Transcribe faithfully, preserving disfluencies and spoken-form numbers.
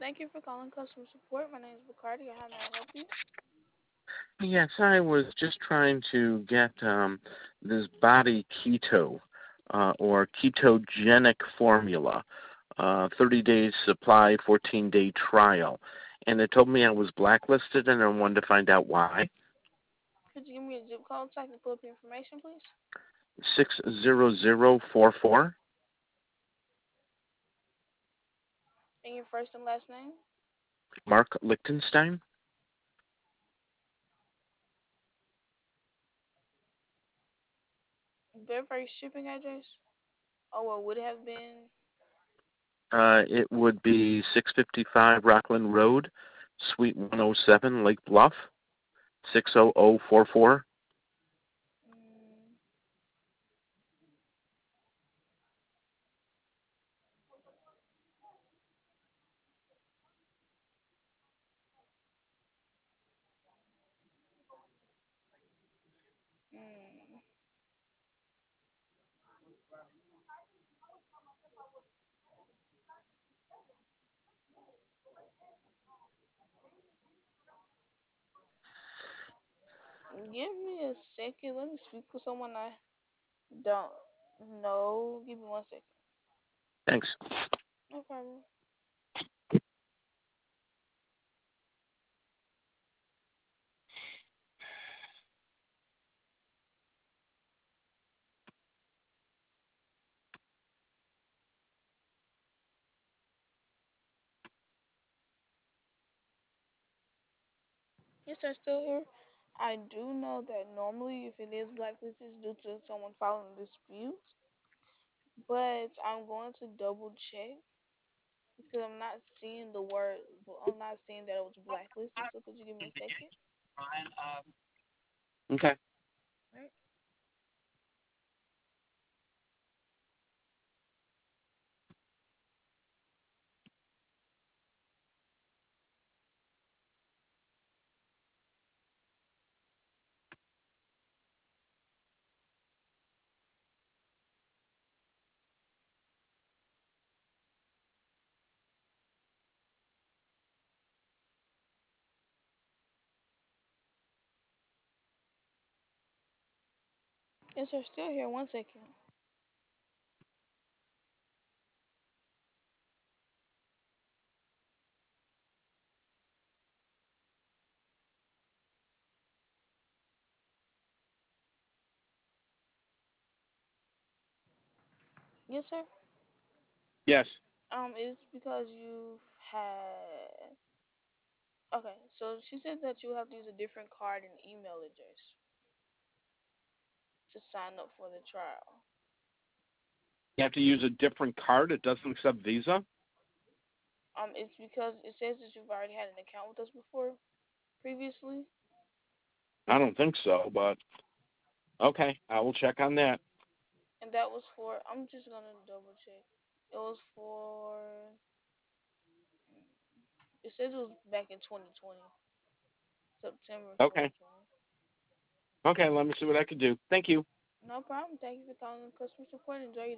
Thank you for calling customer support. My name is Bacardi. How may I help you? Yes, I was just trying to get um, this body keto uh, or ketogenic formula, uh, thirty days supply, fourteen day trial. And it told me I was blacklisted and I wanted to find out why. Could you give me a zip code so I can pull up your information, please? six zero zero four four. And your first and last name? Mark Lichtenstein. Very first shipping address? Oh, what would it have been? Uh, it would be six fifty-five Rockland Road, Suite one oh seven, Lake Bluff, six zero zero four four. Mm, mm. Give me a second. Let me speak with someone I don't know. Give me one second. Thanks. No problem. Yes, sir, still here. I do know that normally, if it is blacklisted, it's due to someone filing a dispute. But I'm going to double check because I'm not seeing the word. I'm not seeing that it was blacklisted. So could you give me a second? Okay. Right. Yes, sir, still here. One second. Yes, sir. Yes. Um, it's because you've had. Okay, so she said that you have to use a different card and email address to sign up for the trial. You have to use a different card. It doesn't accept Visa. Um, it's because it says that you've already had an account with us before, previously, I don't think so, but okay, I will check on that. and that was for. I'm just gonna double check. It was for. It says it was back in twenty twenty, September Okay. twenty twenty. Okay, let me see what I can do. Thank you. No problem. Thank you for calling customer support. Enjoy your